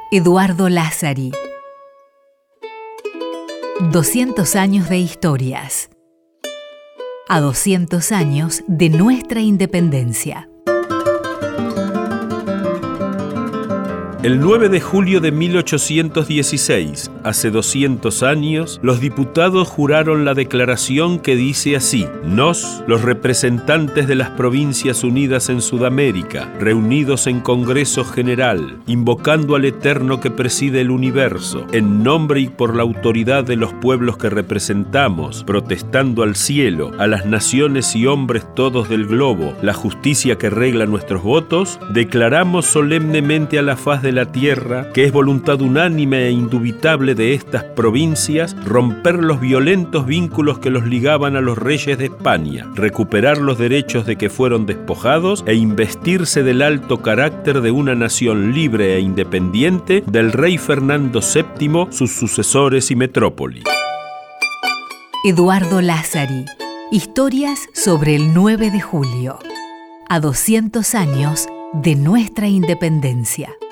Eduardo Lázari. 200 años de historias. A 200 años de nuestra independencia. El 9 de julio de 1816, hace 200 años, los diputados juraron la declaración que dice así: Nos, los representantes de las Provincias Unidas en Sudamérica, reunidos en Congreso General, invocando al Eterno que preside el universo, en nombre y por la autoridad de los pueblos que representamos, protestando al cielo, a las naciones y hombres todos del globo, la justicia que regla nuestros votos, declaramos solemnemente a la faz de la tierra que es voluntad unánime e indubitable de estas provincias romper los violentos vínculos que los ligaban a los reyes de España, recuperar los derechos de que fueron despojados e investirse del alto carácter de una nación libre e independiente del rey Fernando VII, sus sucesores y metrópoli. Eduardo Lázari. Historias sobre el 9 de julio. A 200 años de nuestra independencia.